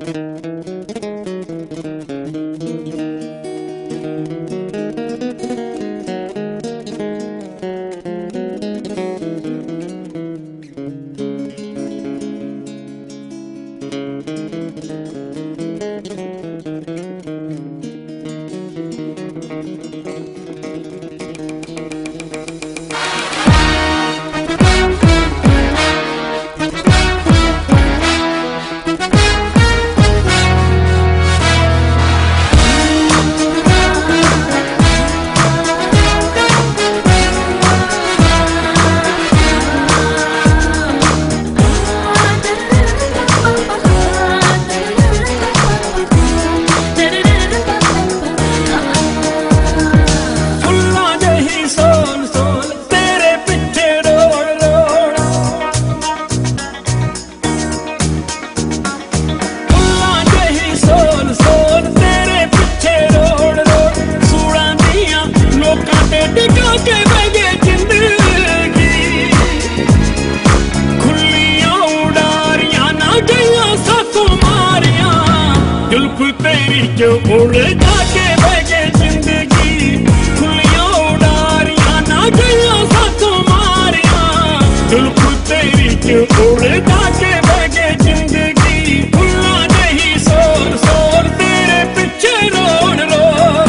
जो उड़ जाके बगे जिंदगी खुलियां उड़ारियां ना गया साथों मारियां जुल्फ तेरी जो उड़ जाके बगे जिंदगी खुला नहीं सोर सोर तेरे पीछे रोन रो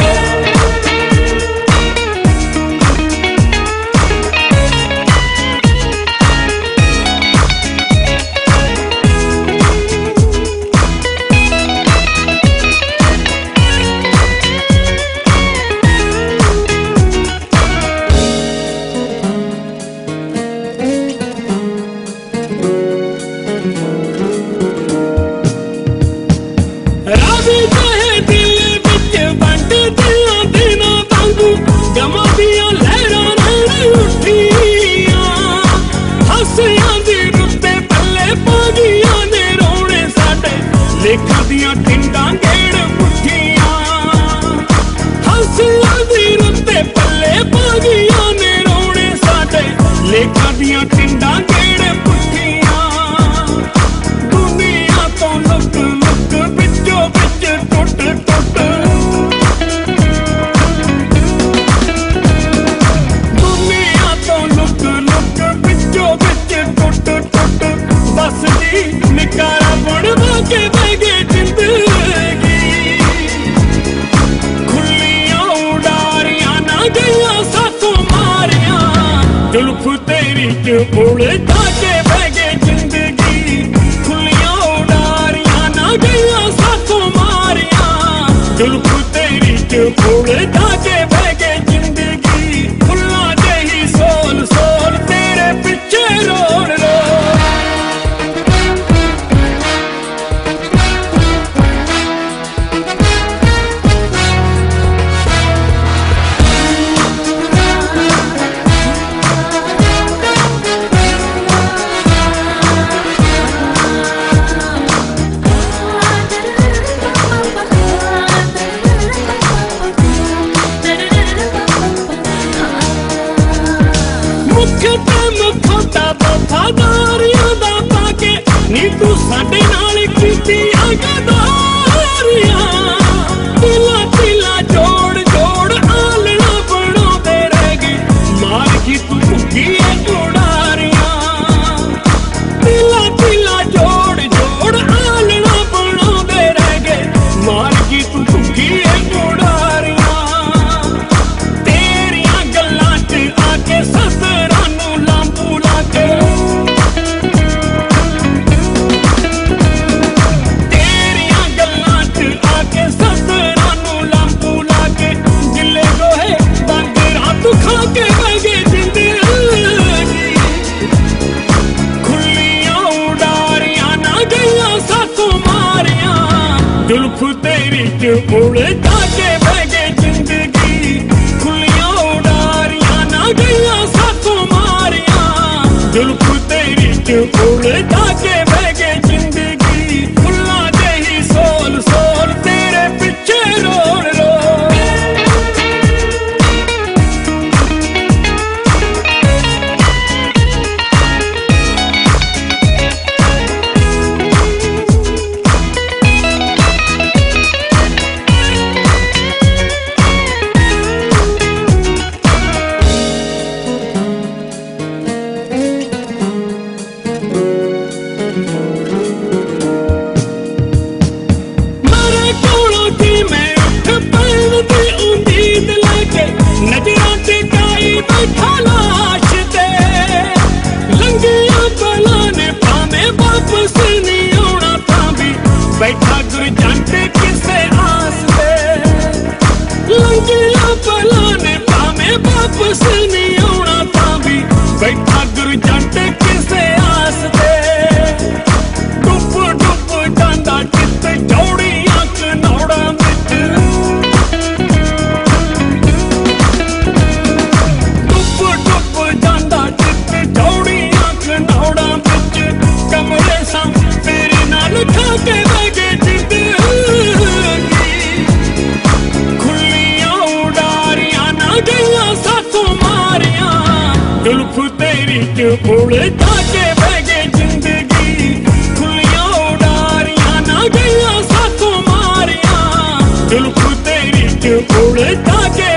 लेखा दियां टिंडां गेड़ पुठियां हंसियां दी रुत्ते पल्ले पागियां ने रोने साडे लेखा दियां टिंडां गेड़ पुठियां दुनिया तो लुक लुक बिचो बिच टुट टुट दुनिया तो लुक लुक बिचो बिच टुट टुट बस जी निकारा बनवा के जुल्फ तेरी जो उड़ जाके बगे जिंदगी खुलियां उड़ारियां ना गया साथों मारियां जुल्फ तेरी जो उड़ जाके बगे जिंदगी खुला जही सोल सोल तेरे पीछे रोन रो वफादारियां दा पाके नी तू साडे नाल कीतियां गदारियां तिला तिला जोड़ जोड़ आलना बनाउंदे रह गए मार की तू भुगी उड़ारियां तिला तिला जोड़ जोड़ आलना बनाउंदे रह गए मार की तू भुगी उड़ारियां तेरियां गल्लां च आके ससरां नू लांबू लाके जुल्फ तेरी जो उड़ जाके बगे जिंदगी खुलियां उड़ारियां ना गया साथों मारियां जुल्फ तेरी जो उड़ जाके बगे जिंदगी खुला जही सोल सोल तेरे पीछे रोन रो जुल्फ तेरी च उड़ता के बह जिंदगी खुलियां उडारियां ना गईयां साथों मारियां जुल्फ तेरी च उड़ता के